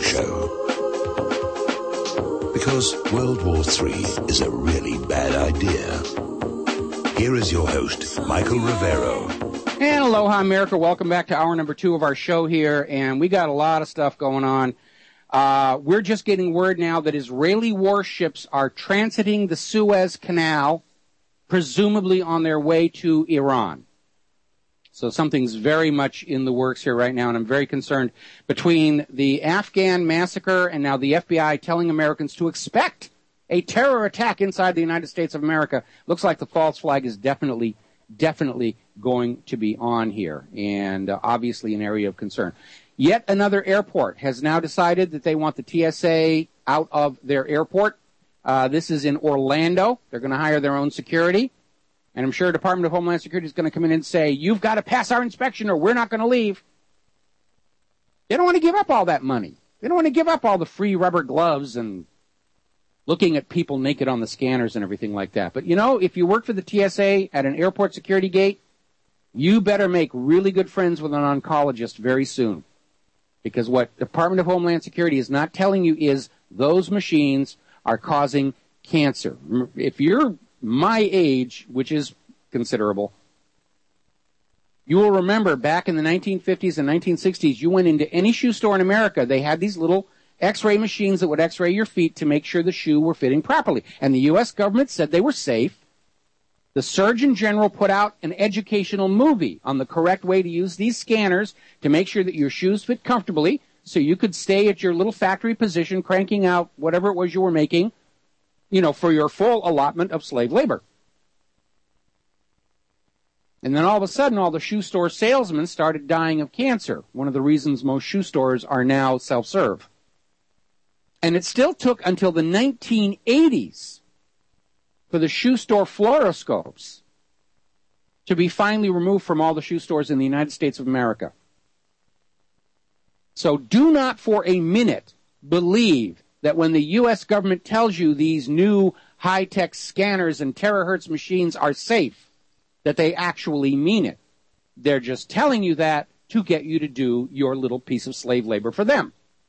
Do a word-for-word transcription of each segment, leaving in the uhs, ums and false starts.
Show. Because World War Three is a really bad idea. Here is your host, Michael Rivero. And aloha, America. Welcome back to hour number two of our show here. And we got a lot of stuff going on. Uh, we're just getting word now that Israeli warships are transiting the Suez Canal, presumably on their way to Iran. So something's very much in the works here right now, and I'm very concerned between the Afghan massacre and now the F B I telling Americans to expect a terror attack inside the United States of America. Looks like the false flag is definitely, definitely going to be on here, and uh, obviously an area of concern. Yet another airport has now decided that they want the T S A out of their airport. Uh, this is in Orlando. They're going to hire their own security. And I'm sure Department of Homeland Security is going to come in and say, you've got to pass our inspection or we're not going to leave. They don't want to give up all that money. They don't want to give up all the free rubber gloves and looking at people naked on the scanners and everything like that. But, you know, if you work for the T S A at an airport security gate, you better make really good friends with an oncologist very soon. Because what Department of Homeland Security is not telling you is those machines are causing cancer. If you're my age, which is considerable, you will remember back in the nineteen fifties and nineteen sixties, you went into any shoe store in America, they had these little x-ray machines that would x-ray your feet to make sure the shoe were fitting properly. And the U S government said they were safe. The Surgeon General put out an educational movie on the correct way to use these scanners to make sure that your shoes fit comfortably so you could stay at your little factory position cranking out whatever it was you were making, you know, for your full allotment of slave labor. And then all of a sudden, all the shoe store salesmen started dying of cancer. One of the reasons most shoe stores are now self-serve. And it still took until the nineteen eighties for the shoe store fluoroscopes to be finally removed from all the shoe stores in the United States of America. So do not for a minute believe that when the U S government tells you these new high-tech scanners and terahertz machines are safe, that they actually mean it. They're just telling you that to get you to do your little piece of slave labor for them.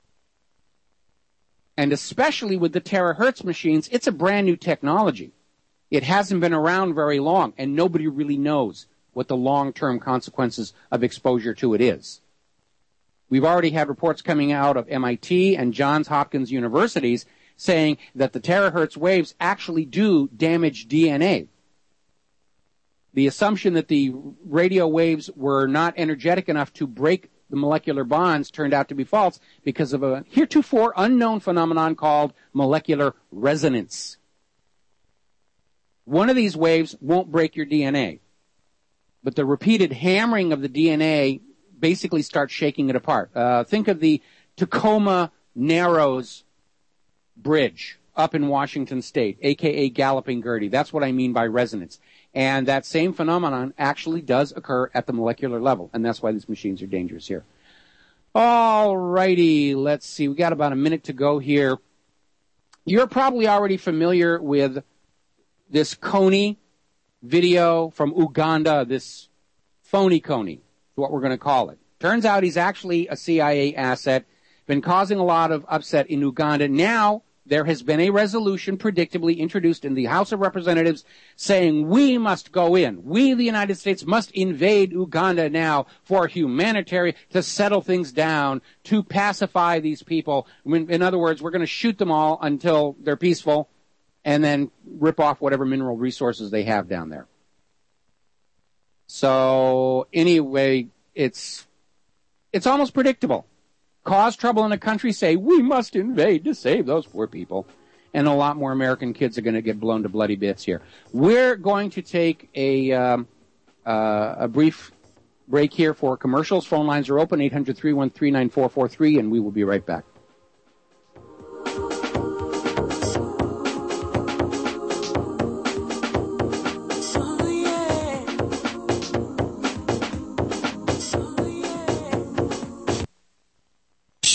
And especially with the terahertz machines, it's a brand new technology. It hasn't been around very long, and nobody really knows what the long-term consequences of exposure to it is. We've already had reports coming out of M I T and Johns Hopkins universities saying that the terahertz waves actually do damage D N A. The assumption that the radio waves were not energetic enough to break the molecular bonds turned out to be false because of a heretofore unknown phenomenon called molecular resonance. One of these waves won't break your D N A, but the repeated hammering of the D N A basically starts shaking it apart. Uh, think of the Tacoma Narrows Bridge up in Washington State, a k a. Galloping Gertie. That's what I mean by resonance. And that same phenomenon actually does occur at the molecular level, and that's why these machines are dangerous here. All righty, let's see. We got about a minute to go here. You're probably already familiar with this Kony video from Uganda, this phony Kony, is what we're going to call it. Turns out he's actually a C I A asset, been causing a lot of upset in Uganda. Now, there has been a resolution predictably introduced in the House of Representatives saying we must go in. We, the United States, must invade Uganda now for humanitarian, to settle things down, to pacify these people. In other words, we're going to shoot them all until they're peaceful and then rip off whatever mineral resources they have down there. So anyway, it's it's almost predictable. Cause trouble in a country, say, we must invade to save those poor people. And a lot more American kids are going to get blown to bloody bits here. We're going to take a um, uh, a brief break here for commercials. Phone lines are open, eight hundred, three one three, nine four four three, and we will be right back.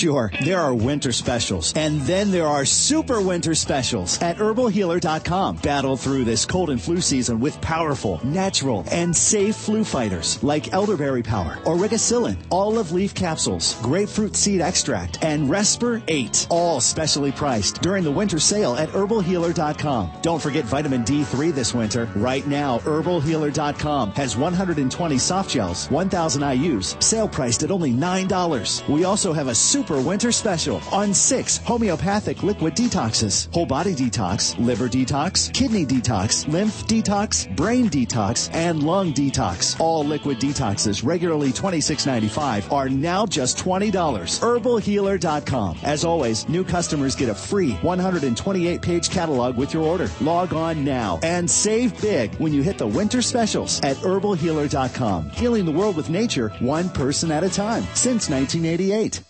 Sure, there are winter specials, and then there are super winter specials at herbal healer dot com. Battle through this cold and flu season with powerful, natural, and safe flu fighters like elderberry power, origicillin, olive leaf capsules, grapefruit seed extract, and Resper eight, all specially priced during the winter sale at herbal healer dot com. Don't forget vitamin D three this winter. Right now, herbal healer dot com has one hundred twenty soft gels, one thousand I U's, sale priced at only nine dollars. We also have a super winter special on six homeopathic liquid detoxes: whole body detox, liver detox, kidney detox, lymph detox, brain detox, and lung detox. All liquid detoxes, regularly twenty-six ninety-five, are now just twenty dollars. herbal healer dot com. As always, new customers get a free one hundred twenty-eight page catalog with your order. Log on now and save big when you hit the winter specials at herbal healer dot com. Healing the world with nature, one person at a time, since nineteen eighty-eight.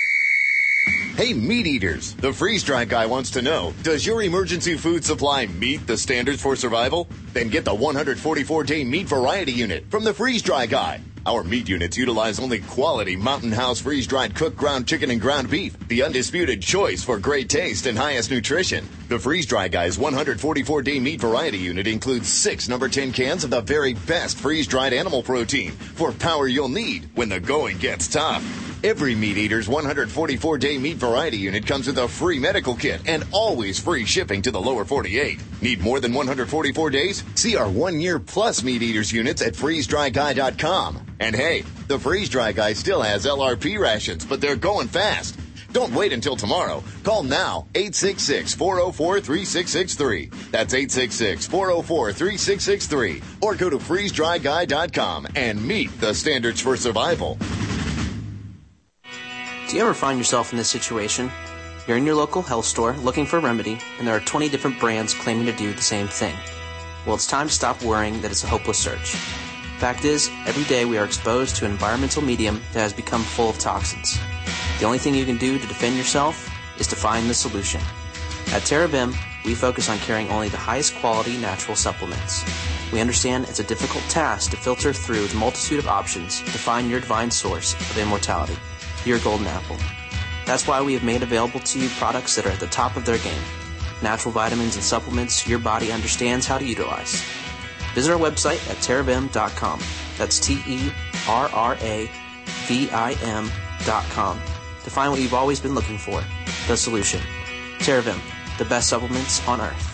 Hey, meat eaters, the freeze-dry guy wants to know, does your emergency food supply meet the standards for survival? Then get the one hundred forty-four day meat variety unit from the freeze-dry guy. Our meat units utilize only quality Mountain House freeze-dried cooked ground chicken and ground beef, the undisputed choice for great taste and highest nutrition. The freeze-dry guy's one hundred forty-four day meat variety unit includes six number ten cans of the very best freeze-dried animal protein for power you'll need when the going gets tough. Every Meat Eater's one hundred forty-four day meat variety unit comes with a free medical kit and always free shipping to the lower forty-eight. Need more than one hundred forty-four days? See our one-year plus Meat Eaters units at freeze dry guy dot com. And hey, the Freeze Dry Guy still has L R P rations, but they're going fast. Don't wait until tomorrow. Call now, eight six six, four oh four, three six six three. That's eight six six, four oh four, three six six three. Or go to freeze dry guy dot com and meet the standards for survival. Do you ever find yourself in this situation? You're in your local health store looking for a remedy, and there are twenty different brands claiming to do the same thing. Well, it's time to stop worrying that it's a hopeless search. Fact is, every day we are exposed to an environmental medium that has become full of toxins. The only thing you can do to defend yourself is to find the solution. At Terabim, we focus on carrying only the highest quality natural supplements. We understand it's a difficult task to filter through the multitude of options to find your divine source of immortality, your golden apple. That's why we have made available to you products that are at the top of their game. Natural vitamins and supplements your body understands how to utilize. Visit our website at terrabim dot com. That's T E R R A V I M dot com to find what you've always been looking for, the solution. Terabim, the best supplements on earth.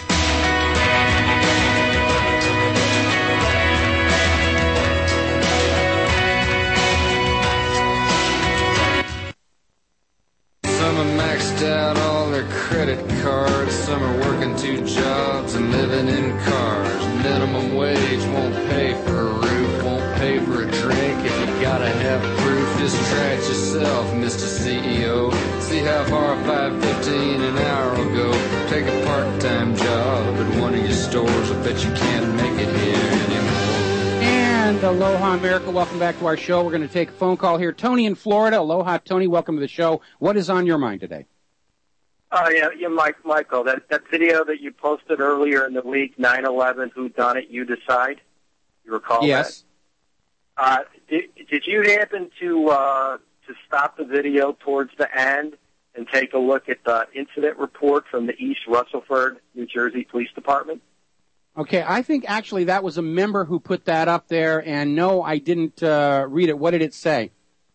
Some are maxed out all their credit cards. Some are working two jobs and living in cars. Minimum wage won't pay for a roof, won't pay for a drink. If you gotta have proof, just try it yourself, Mister C E O. See how far five fifteen an hour will go. Take a part-time job at one of your stores. I bet you can't make it here anymore. And aloha, America. Welcome back to our show. We're going to take a phone call here. Tony in Florida. Aloha, Tony. Welcome to the show. What is on your mind today? Oh, yeah, yeah, Mike, Michael, that, that video that you posted earlier in the week, nine eleven, Who Done It, You Decide? You recall yes. that? Uh, did, did you happen to uh, to stop the video towards the end and take a look at the incident report from the East Rutherford, New Jersey Police Department? Okay, I think actually that was a member who put that up there, and no, I didn't uh, read it. What did it say?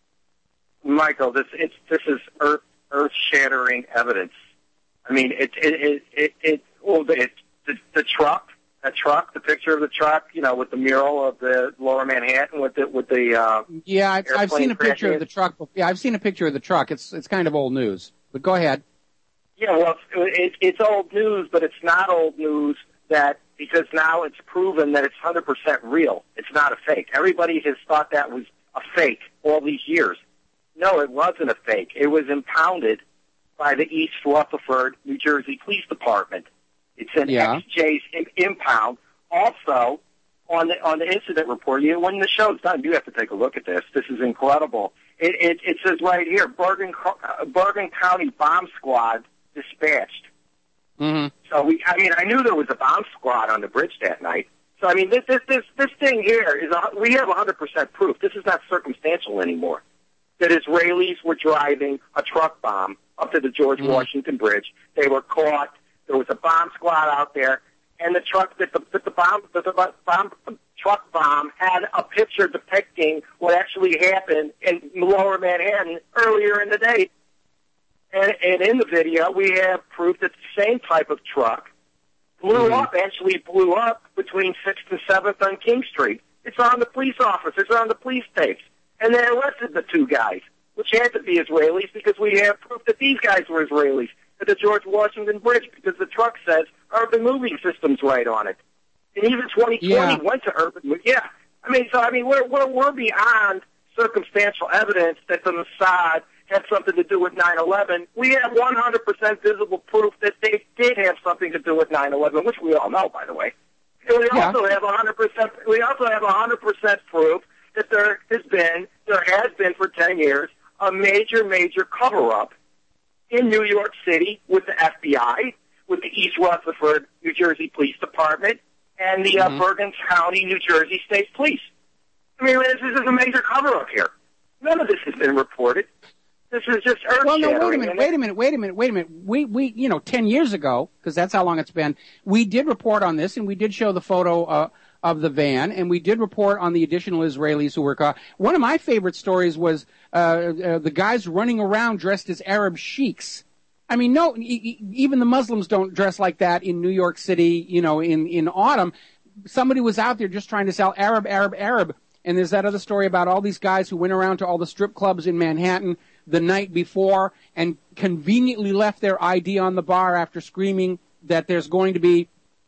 Michael, this it's, this is earth earth-shattering evidence. I mean, it it it it, it well, it, the, the truck, that truck, the picture of the truck, you know, with the mural of the Lower Manhattan, with the with the uh, yeah, I've, I've seen a picture of the truck. Yeah, I've seen a picture of the truck. It's it's kind of old news, but go ahead. Yeah, well, it, it's old news, but it's not old news that because now it's proven that it's one hundred percent real. It's not a fake. Everybody has thought that was a fake all these years. No, it wasn't a fake. It was impounded by the East Rutherford, New Jersey Police Department. It's an yeah. X J's impound. Also, on the on the incident report, you when the show's done, you have to take a look at this. This is incredible. It it, it says right here, Bergen uh, Bergen County Bomb Squad dispatched. Mm-hmm. So we, I mean, I knew there was a bomb squad on the bridge that night. So I mean, this this this this thing here is a, we have one hundred percent proof. This is not circumstantial anymore. that Israelis were driving a truck bomb up to the George mm. Washington Bridge. They were caught. There was a bomb squad out there, and the truck that the, that the bomb that the bomb truck bomb had a picture depicting what actually happened in Lower Manhattan earlier in the day. And, and in the video, we have proof that the same type of truck blew mm-hmm. up, actually blew up between sixth and seventh on King Street. It's on the police office. It's on the police tapes. And they arrested the two guys, which had to be Israelis because we have proof that these guys were Israelis at the George Washington Bridge because the truck says Urban Moving Systems right on it. And even twenty twenty yeah. went to Urban Moving. Yeah. I mean, so, I mean, we're, we're, we're beyond circumstantial evidence that the Mossad had something to do with nine eleven. We have one hundred percent visible proof that they did have something to do with nine eleven, which we all know, by the way. And we yeah. also have one hundred percent, we also have one hundred percent proof that there has been, there has been for ten years, a major, major cover-up in New York City with the F B I, with the East Rutherford, New Jersey Police Department, and the mm-hmm. uh, Bergen County, New Jersey State Police. I mean, this is a major cover-up here. None of this has been reported. This is just earth-shattering. Well, no, wait a minute, wait a minute, wait a minute, wait a minute. We, we, you know, ten years ago, because that's how long it's been, we did report on this, and we did show the photo uh, of the van, and we did report on the additional Israelis who were caught. One of my favorite stories was uh, uh, the guys running around dressed as Arab sheiks. I mean, no, e- even the Muslims don't dress like that in New York City, you know, in, in autumn. Somebody was out there just trying to sell Arab, Arab, Arab. And there's that other story about all these guys who went around to all the strip clubs in Manhattan the night before and conveniently left their I D on the bar after screaming that there's going to be,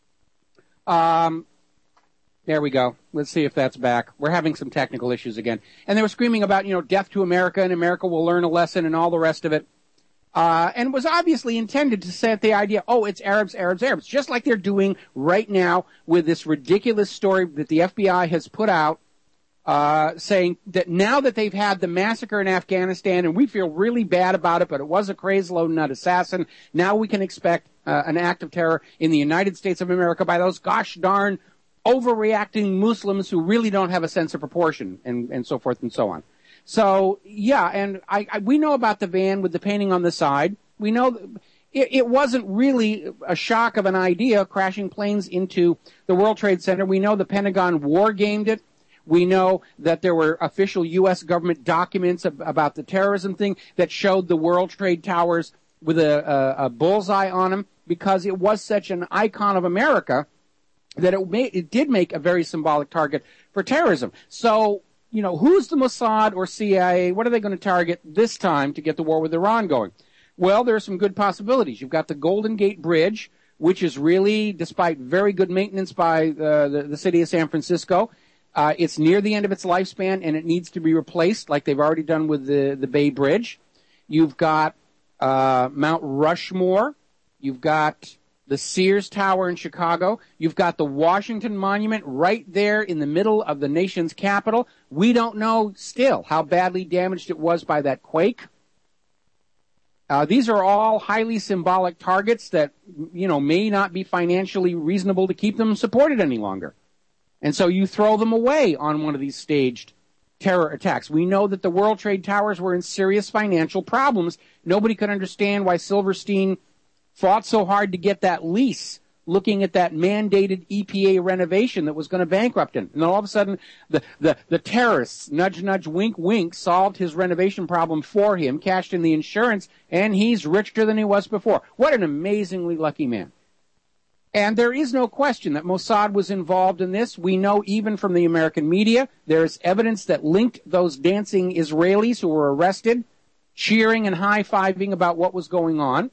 um, there we go. Let's see if that's back. We're having some technical issues again. And they were screaming about, you know, death to America and America will learn a lesson and all the rest of it. Uh, and it was obviously intended to set the idea, oh, it's Arabs, Arabs, Arabs, just like they're doing right now with this ridiculous story that the F B I has put out, uh, saying that now that they've had the massacre in Afghanistan, and we feel really bad about it, but it was a crazy low nut assassin, now we can expect uh, an act of terror in the United States of America by those gosh darn overreacting Muslims who really don't have a sense of proportion, and, and so forth and so on. So, yeah, and I, I, we know about the van with the painting on the side. We know it, it wasn't really a shock of an idea, crashing planes into the World Trade Center. We know the Pentagon war-gamed it. We know that there were official U S government documents ab- about the terrorism thing that showed the World Trade Towers with a, a, a bullseye on them because it was such an icon of America that it, made, it did make a very symbolic target for terrorism. So, you know, who's the Mossad or C I A? What are they going to target this time to get the war with Iran going? Well, there are some good possibilities. You've got the Golden Gate Bridge, which is really, despite very good maintenance by uh, the, the city of San Francisco, uh, it's near the end of its lifespan and it needs to be replaced like they've already done with the, the Bay Bridge. You've got uh, Mount Rushmore. You've got the Sears Tower in Chicago. You've got the Washington Monument right there in the middle of the nation's capital. We don't know still how badly damaged it was by that quake. Uh, these are all highly symbolic targets that, you know, may not be financially reasonable to keep them supported any longer. And so you throw them away on one of these staged terror attacks. We know that the World Trade Towers were in serious financial problems. Nobody could understand why Silverstein fought so hard to get that lease, looking at that mandated E P A renovation that was going to bankrupt him. And then all of a sudden, the, the, the terrorists, nudge, nudge, wink, wink, solved his renovation problem for him, cashed in the insurance, and he's richer than he was before. What an amazingly lucky man. And there is no question that Mossad was involved in this. We know even from the American media, there's evidence that linked those dancing Israelis who were arrested, cheering and high-fiving about what was going on.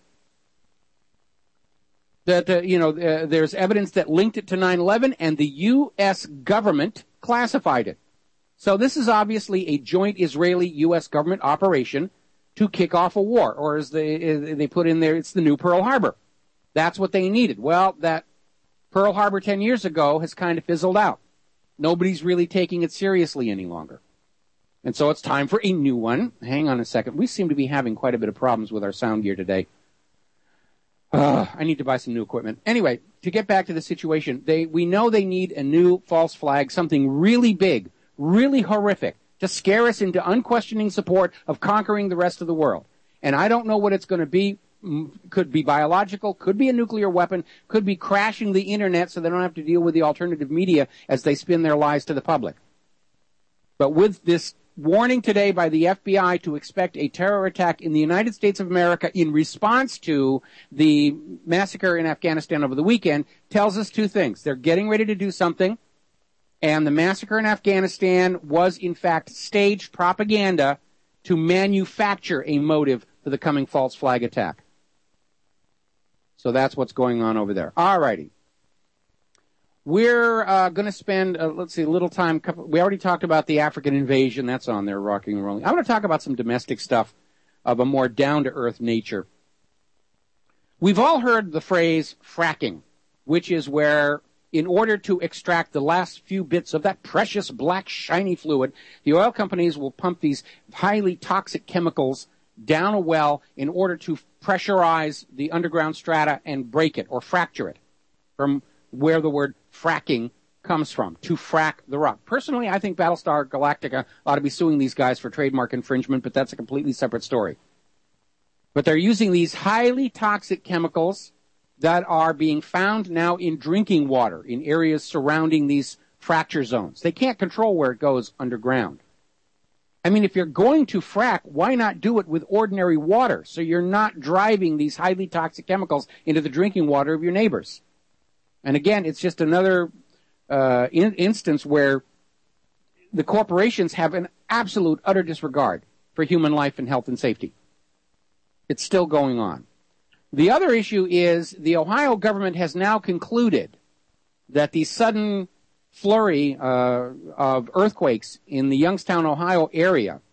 That, uh, you know, uh, there's evidence that linked it to nine eleven, and the U S government classified it. So this is obviously a joint Israeli-U S government operation to kick off a war, or as they, they put in there, it's the new Pearl Harbor. That's what they needed. Well, that Pearl Harbor ten years ago has kind of fizzled out. Nobody's really taking it seriously any longer. And so it's time for a new one. Hang on a second. We seem to be having quite a bit of problems with our sound gear today. Uh, I need to buy some new equipment. Anyway, to get back to the situation, they we know they need a new false flag, something really big, really horrific, to scare us into unquestioning support of conquering the rest of the world. And I don't know what it's going to be. Could be biological, could be a nuclear weapon, could be crashing the internet so they don't have to deal with the alternative media as they spin their lies to the public. But with this warning today by the F B I to expect a terror attack in the United States of America in response to the massacre in Afghanistan over the weekend tells us two things. They're getting ready to do something, and the massacre in Afghanistan was in fact staged propaganda to manufacture a motive for the coming false flag attack. So that's what's going on over there. All righty. We're uh, going to spend, uh, let's see, a little time. Couple, we already talked about the African invasion. That's on there, rocking and rolling. I want to talk about some domestic stuff of a more down-to-earth nature. We've all heard the phrase fracking, which is where, in order to extract the last few bits of that precious black shiny fluid, the oil companies will pump these highly toxic chemicals down a well in order to pressurize the underground strata and break it or fracture it, from where the word fracking comes from, to frack the rock. Personally, I think Battlestar Galactica ought to be suing these guys for trademark infringement, but that's a completely separate story. But they're using these highly toxic chemicals that are being found now in drinking water in areas surrounding these fracture zones. They can't control where it goes underground. I mean, if you're going to frack, why not do it with ordinary water so you're not driving these highly toxic chemicals into the drinking water of your neighbors? And again, it's just another uh, in- instance where the corporations have an absolute, utter disregard for human life and health and safety. It's still going on. The other issue is the Ohio government has now concluded that the sudden flurry uh, of earthquakes in the Youngstown, Ohio area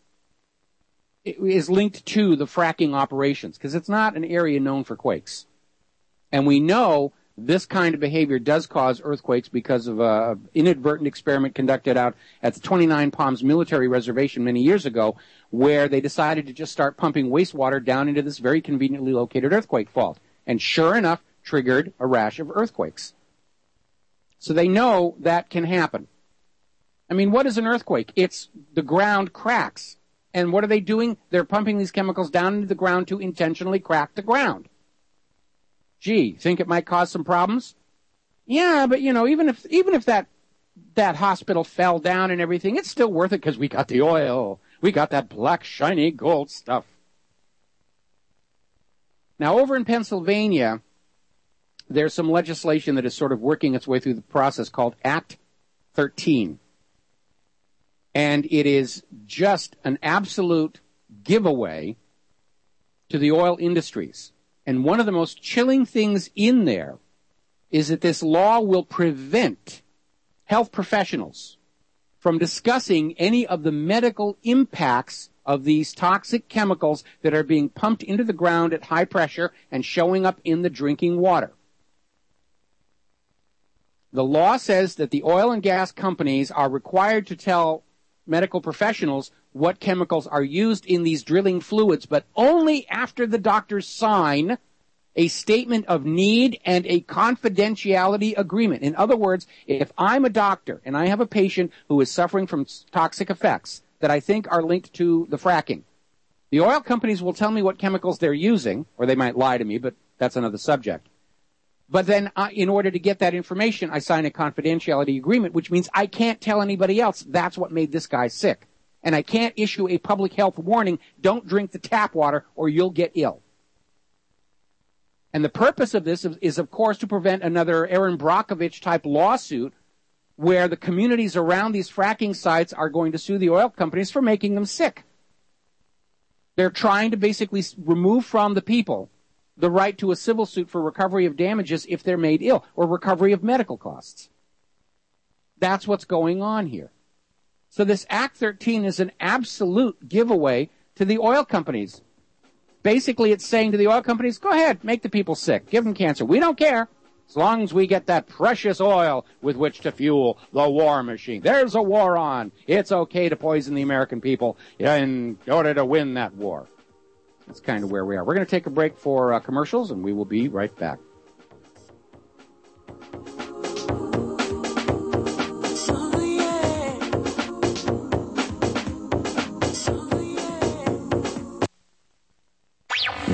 is linked to the fracking operations, because it's not an area known for quakes. And we know this kind of behavior does cause earthquakes because of an inadvertent experiment conducted out at the twenty-nine Palms Military Reservation many years ago, where they decided to just start pumping wastewater down into this very conveniently located earthquake fault. And sure enough, triggered a rash of earthquakes. So they know that can happen. I mean, what is an earthquake? It's the ground cracks. And what are they doing? They're pumping these chemicals down into the ground to intentionally crack the ground. Gee, think it might cause some problems? Yeah, but you know, even if even if that that hospital fell down and everything, it's still worth it because we got the oil. We got that black, shiny gold stuff. Now, over in Pennsylvania, there's some legislation that is sort of working its way through the process called Act thirteen. And it is just an absolute giveaway to the oil industries. And one of the most chilling things in there is that this law will prevent health professionals from discussing any of the medical impacts of these toxic chemicals that are being pumped into the ground at high pressure and showing up in the drinking water. The law says that the oil and gas companies are required to tell medical professionals what chemicals are used in these drilling fluids, but only after the doctors sign a statement of need and a confidentiality agreement. In other words, if I'm a doctor and I have a patient who is suffering from toxic effects that I think are linked to the fracking, the oil companies will tell me what chemicals they're using, or they might lie to me, but that's another subject. But then uh, in order to get that information, I sign a confidentiality agreement, which means I can't tell anybody else that's what made this guy sick. And I can't issue a public health warning, don't drink the tap water or you'll get ill. And the purpose of this is, is of course, to prevent another Aaron Brockovich type lawsuit where the communities around these fracking sites are going to sue the oil companies for making them sick. They're trying to basically remove from the people the right to a civil suit for recovery of damages if they're made ill, or recovery of medical costs. That's what's going on here. So this Act thirteen is an absolute giveaway to the oil companies. Basically, it's saying to the oil companies, go ahead, make the people sick, give them cancer. We don't care, as long as we get that precious oil with which to fuel the war machine. There's a war on. It's okay to poison the American people in order to win that war. That's kind of where we are. We're going to take a break for uh, commercials, and we will be right back.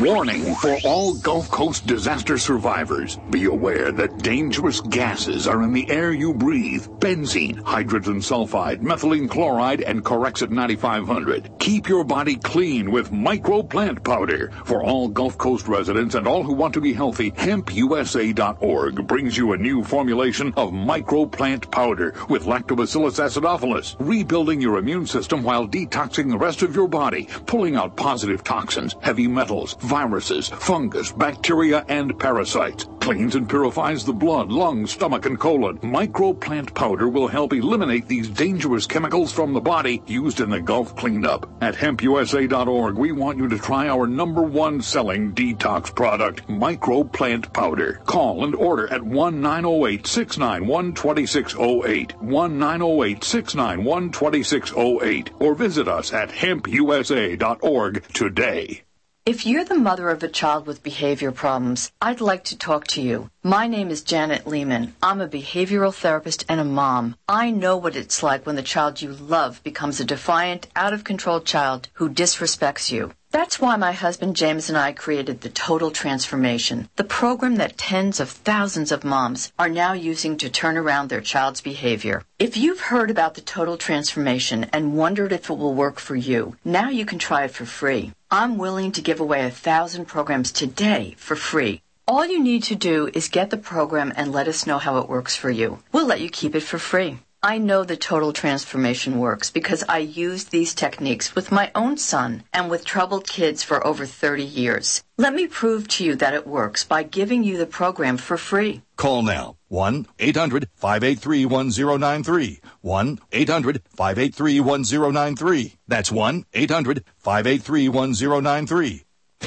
Warning for all Gulf Coast disaster survivors. Be aware that dangerous gases are in the air you breathe. Benzene, hydrogen sulfide, methylene chloride, and Corexit ninety-five hundred. Keep your body clean with Micro Plant Powder. For all Gulf Coast residents and all who want to be healthy, hemp U S A dot org brings you a new formulation of Micro Plant Powder with Lactobacillus acidophilus, rebuilding your immune system while detoxing the rest of your body, pulling out positive toxins, heavy metals, viruses, fungus, bacteria, and parasites. Cleans and purifies the blood, lungs, stomach, and colon. Micro Plant Powder will help eliminate these dangerous chemicals from the body used in the Gulf cleanup. At hemp U S A dot org, we want you to try our number one selling detox product, Micro Plant Powder. Call and order at one nine zero eight, six nine one, two six zero eight, one nine zero eight, six nine one, two six zero eight, or visit us at hemp U S A dot org today. If you're the mother of a child with behavior problems, I'd like to talk to you. My name is Janet Lehman. I'm a behavioral therapist and a mom. I know what it's like when the child you love becomes a defiant, out-of-control child who disrespects you. That's why my husband James and I created the Total Transformation, the program that tens of thousands of moms are now using to turn around their child's behavior. If you've heard about the Total Transformation and wondered if it will work for you, now you can try it for free. I'm willing to give away a thousand programs today for free. All you need to do is get the program and let us know how it works for you. We'll let you keep it for free. I know the Total Transformation works because I used these techniques with my own son and with troubled kids for over thirty years. Let me prove to you that it works by giving you the program for free. Call now. one eight hundred, five eight three, one zero nine three. one eight hundred, five eight three, one zero nine three. That's one eight hundred, five eight three, one zero nine three.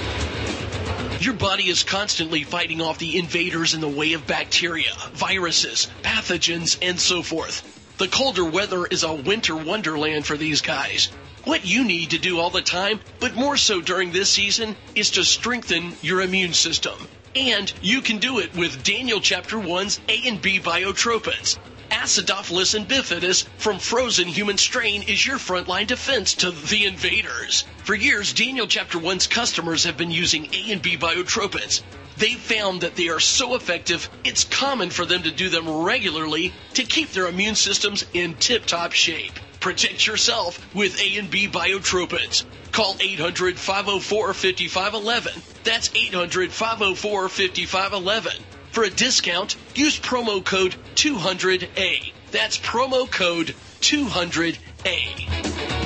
Your body is constantly fighting off the invaders in the way of bacteria, viruses, pathogens, and so forth. The colder weather is a winter wonderland for these guys. What you need to do all the time, but more so during this season, is to strengthen your immune system. And you can do it with Daniel Chapter one's A and B Biotropins. Acidophilus and bifidus from frozen human strain is your frontline defense to the invaders. For years, Daniel Chapter one's customers have been using A and B Biotropins. They've found that they are so effective, it's common for them to do them regularly to keep their immune systems in tip-top shape. Protect yourself with A and B Biotropins. Call eight hundred, five oh four, five five one one. That's eight hundred, five oh four, five five one one. For a discount, use promo code two hundred A. That's promo code two hundred A.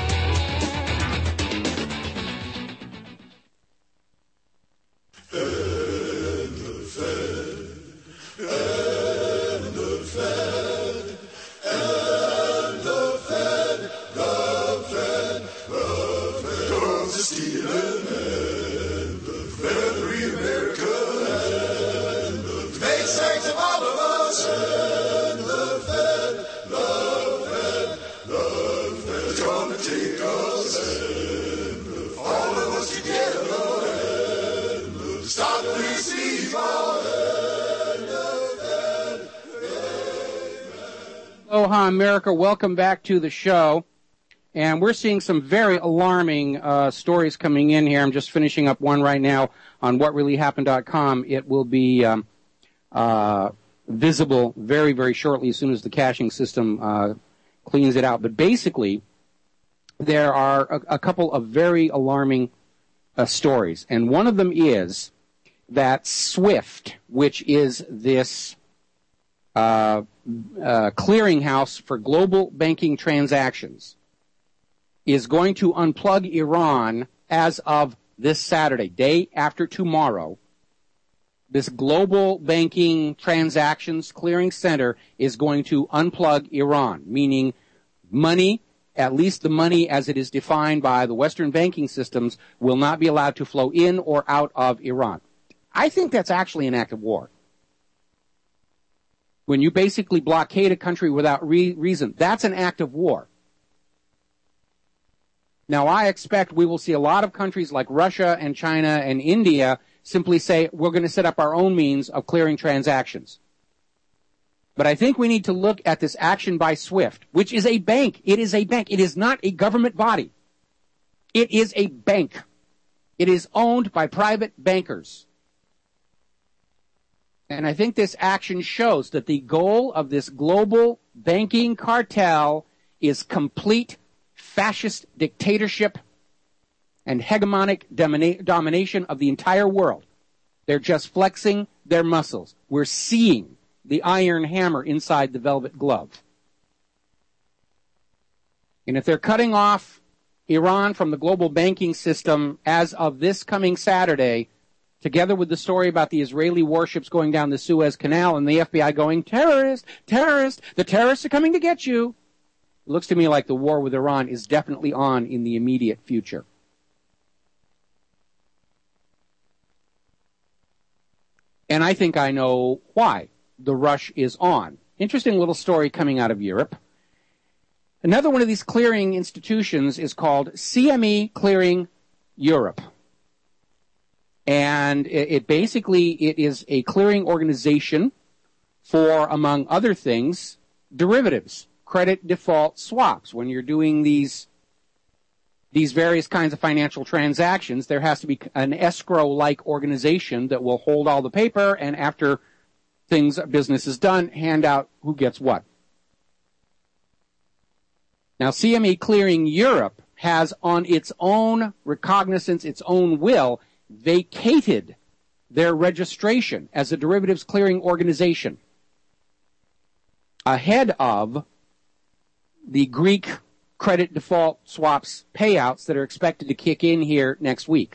Aloha, America. Welcome back to the show. And we're seeing some very alarming uh, stories coming in here. I'm just finishing up one right now on what really happened dot com. It will be um, uh, visible very, very shortly as soon as the caching system uh, cleans it out. But basically, there are a, a couple of very alarming uh, stories. And one of them is that SWIFT, which is this uh, uh, clearinghouse for global banking transactions, is going to unplug Iran as of this Saturday, day after tomorrow. This global banking transactions clearing center is going to unplug Iran, meaning money, at least the money as it is defined by the Western banking systems, will not be allowed to flow in or out of Iran. I think that's actually an act of war. When you basically blockade a country without re- reason, that's an act of war. Now, I expect we will see a lot of countries like Russia and China and India simply say, we're going to set up our own means of clearing transactions. But I think we need to look at this action by SWIFT, which is a bank. It is a bank. It is not a government body. It is a bank. It is owned by private bankers. And I think this action shows that the goal of this global banking cartel is complete fascist dictatorship and hegemonic domina- domination of the entire world. They're just flexing their muscles. We're seeing the iron hammer inside the velvet glove. And if they're cutting off Iran from the global banking system as of this coming Saturday, together with the story about the Israeli warships going down the Suez Canal and the F B I going, terrorist, terrorist, the terrorists are coming to get you, it looks to me like the war with Iran is definitely on in the immediate future. And I think I know why the rush is on. Interesting little story coming out of Europe. Another one of these clearing institutions is called C M E Clearing Europe. And it, it basically, it is a clearing organization for, among other things, derivatives, credit default swaps. When you're doing these, these various kinds of financial transactions, there has to be an escrow-like organization that will hold all the paper, and after things, business is done, hand out who gets what. Now, C M E Clearing Europe has, on its own recognizance, its own will, vacated their registration as a derivatives clearing organization ahead of the Greek credit default swaps payouts that are expected to kick in here next week.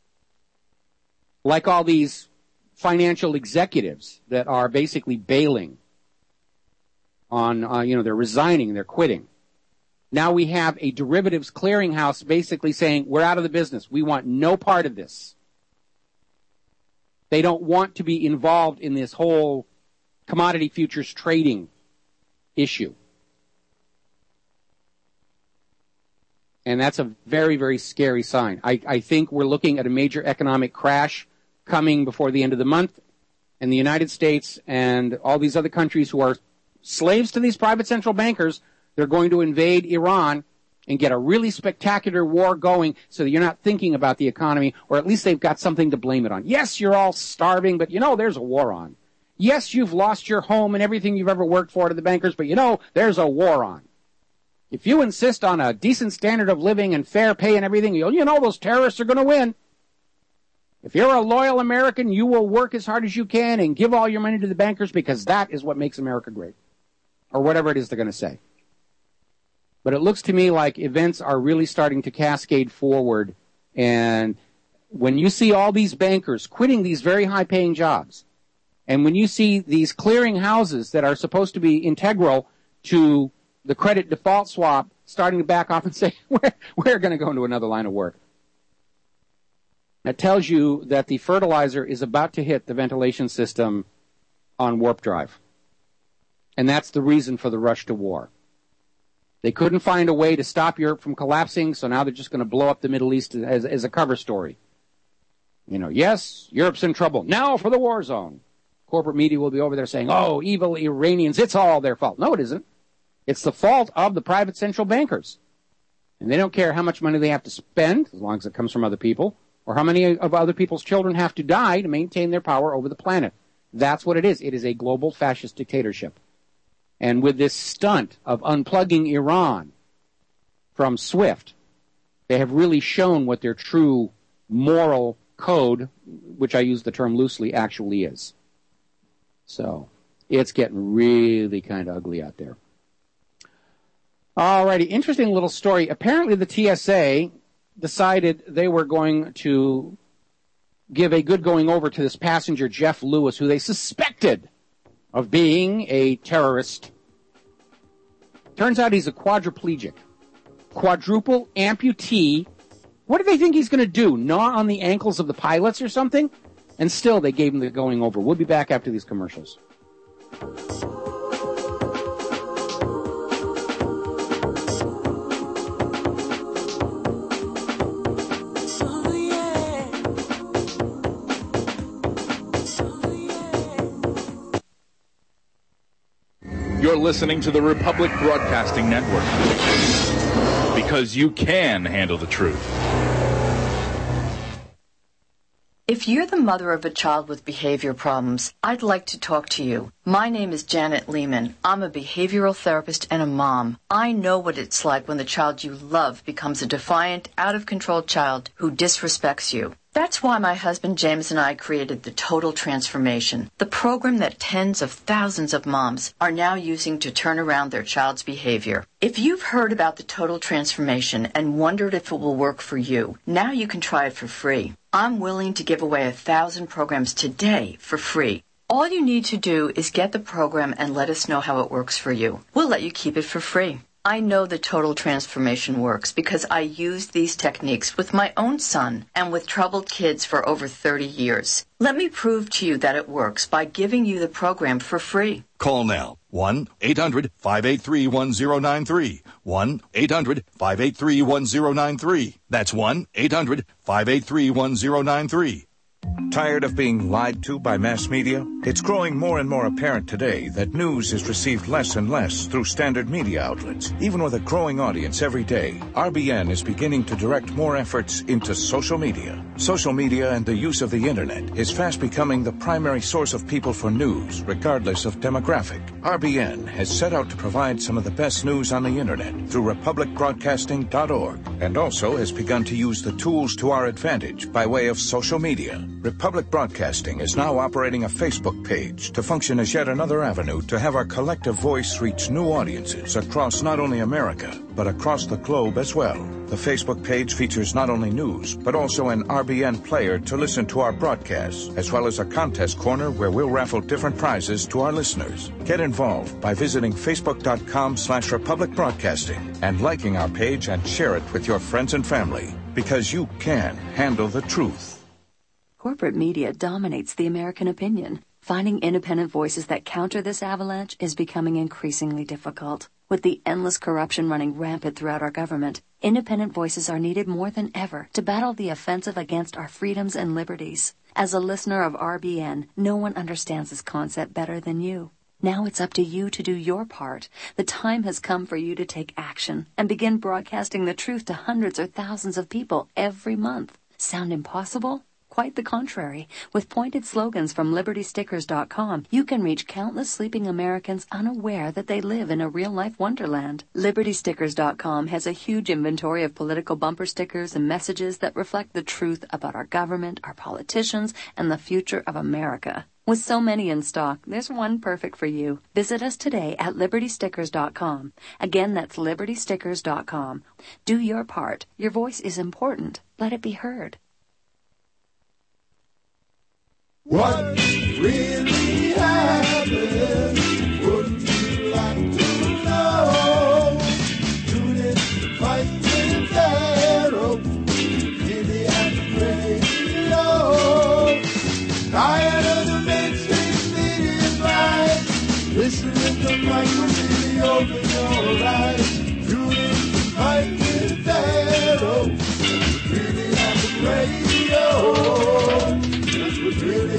Like all these financial executives that are basically bailing on, uh, you know, they're resigning, they're quitting. Now we have a derivatives clearinghouse basically saying, we're out of the business. We want no part of this. They don't want to be involved in this whole commodity futures trading issue. And that's a very, very scary sign. I, I think we're looking at a major economic crash coming before the end of the month. And the United States and all these other countries who are slaves to these private central bankers, they're going to invade Iran and get a really spectacular war going so that you're not thinking about the economy, or at least they've got something to blame it on. Yes, you're all starving, but you know there's a war on. Yes, you've lost your home and everything you've ever worked for to the bankers, but you know there's a war on. If you insist on a decent standard of living and fair pay and everything, you know those terrorists are going to win. If you're a loyal American, you will work as hard as you can and give all your money to the bankers because that is what makes America great. Or whatever it is they're going to say. But it looks to me like events are really starting to cascade forward. And when you see all these bankers quitting these very high-paying jobs, and when you see these clearing houses that are supposed to be integral to the credit default swap starting to back off and say, we're, we're going to go into another line of work, that tells you that the fertilizer is about to hit the ventilation system on warp drive. And that's the reason for the rush to war. They couldn't find a way to stop Europe from collapsing, so now they're just going to blow up the Middle East as, as a cover story. You know, yes, Europe's in trouble. Now for the war zone. Corporate media will be over there saying, oh, evil Iranians, it's all their fault. No, it isn't. It's the fault of the private central bankers. And they don't care how much money they have to spend, as long as it comes from other people, or how many of other people's children have to die to maintain their power over the planet. That's what it is. It is a global fascist dictatorship. And with this stunt of unplugging Iran from SWIFT, they have really shown what their true moral code, which I use the term loosely, actually is. So it's getting really kind of ugly out there. Alrighty, interesting little story. Apparently the T S A decided they were going to give a good going over to this passenger, Jeff Lewis, who they suspected of being a terrorist. Turns out he's a quadriplegic, quadruple amputee. What do they think he's going to do? Gnaw on the ankles of the pilots or something? And still, they gave him the going over. We'll be back after these commercials. You're listening to the Republic Broadcasting Network, because you can handle the truth. If you're the mother of a child with behavior problems, I'd like to talk to you. My name is Janet Lehman. I'm a behavioral therapist and a mom. I know what it's like when the child you love becomes a defiant, out-of-control child who disrespects you. That's why my husband James and I created the Total Transformation, the program that tens of thousands of moms are now using to turn around their child's behavior. If you've heard about the Total Transformation and wondered if it will work for you, now you can try it for free. I'm willing to give away a thousand programs today for free. All you need to do is get the program and let us know how it works for you. We'll let you keep it for free. I know the Total Transformation works because I used these techniques with my own son and with troubled kids for over thirty years. Let me prove to you that it works by giving you the program for free. Call now. one eight hundred five eight three one zero nine three. one eight hundred five eight three one zero nine three. That's one eight hundred five eight three one zero nine three. Tired of being lied to by mass media? It's growing more and more apparent today that news is received less and less through standard media outlets. Even with a growing audience every day, R B N is beginning to direct more efforts into social media. Social media and the use of the internet is fast becoming the primary source of people for news, regardless of demographic. R B N has set out to provide some of the best news on the internet through republic broadcasting dot org, and also has begun to use the tools to our advantage by way of social media. Republic Broadcasting is now operating a Facebook page to function as yet another avenue to have our collective voice reach new audiences across not only America, but across the globe as well. The Facebook page features not only news, but also an R B N player to listen to our broadcasts, as well as a contest corner where we'll raffle different prizes to our listeners. Get involved by visiting facebook.com slash Republic Broadcasting and liking our page and share it with your friends and family, because you can handle the truth. Corporate media dominates the American opinion. Finding independent voices that counter this avalanche is becoming increasingly difficult. With the endless corruption running rampant throughout our government, independent voices are needed more than ever to battle the offensive against our freedoms and liberties. As a listener of R B N, no one understands this concept better than you. Now it's up to you to do your part. The time has come for you to take action and begin broadcasting the truth to hundreds or thousands of people every month. Sound impossible? Quite the contrary. With pointed slogans from Liberty Stickers dot com, you can reach countless sleeping Americans unaware that they live in a real-life wonderland. Liberty Stickers dot com has a huge inventory of political bumper stickers and messages that reflect the truth about our government, our politicians, and the future of America. With so many in stock, there's one perfect for you. Visit us today at Liberty Stickers dot com. Again, that's Liberty Stickers dot com. Do your part. Your voice is important. Let it be heard. What really happened? Wouldn't you like to know? Tune in to Fight with Pharaoh. Really at the radio. Tired of the mainstream media's right. Listening to Michael Video open your eyes. Tune in to Fight with Pharaoh. Really at the radio. Really